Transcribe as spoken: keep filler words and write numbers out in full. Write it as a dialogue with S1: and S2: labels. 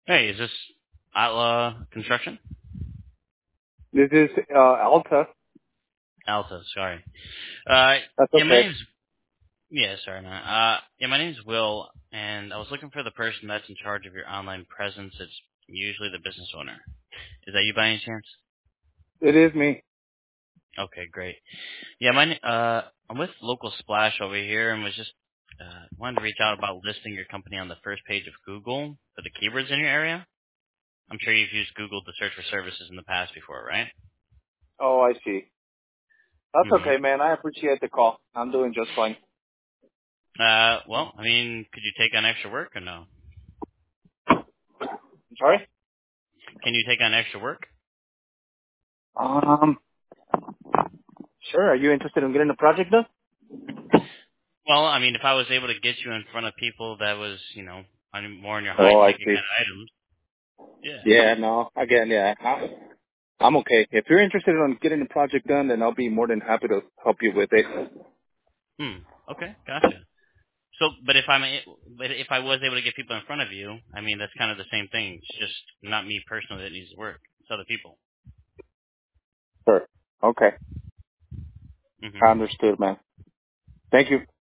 S1: Hey, is this Outlaw Construction?
S2: This is uh, Alta.
S1: Alta, sorry. Uh,
S2: That's
S1: yeah, my
S2: okay.
S1: name's yeah, sorry, man. Uh, yeah, my name's Will, and I was looking for the person that's in charge of your online presence. It's usually the business owner. Is that you by any chance?
S2: It is me.
S1: Okay, great. Yeah, my n- uh, I'm with Local Splash over here, and was just uh, wanted to reach out about listing your company on the first page of Google for the keywords in your area. I'm sure you've used Google to search for services in the past before, right?
S2: Oh, I see. That's
S1: Mm-hmm.
S2: okay, man. I appreciate the call. I'm doing just fine.
S1: Uh, well, I mean, could you take on extra work or no?
S2: I'm sorry?
S1: Can you take on extra work?
S2: Um, sure. Are you interested in getting the project done?
S1: Well, I mean, if I was able to get you in front of people that was, you know, on more on your high
S2: Oh, I
S1: ticket
S2: see.
S1: kind of items, yeah.
S2: Yeah, no. Again, yeah. I, I'm okay. If you're interested in getting the project done, then I'll be more than happy to help you with it.
S1: Hmm. Okay, gotcha. So, but if I'm, a- but if I was able to get people in front of you, I mean, that's kind of the same thing. It's just not me personally that needs to work. It's other people.
S2: Sure. Okay.
S1: Hmm.
S2: Understood, man. Thank you.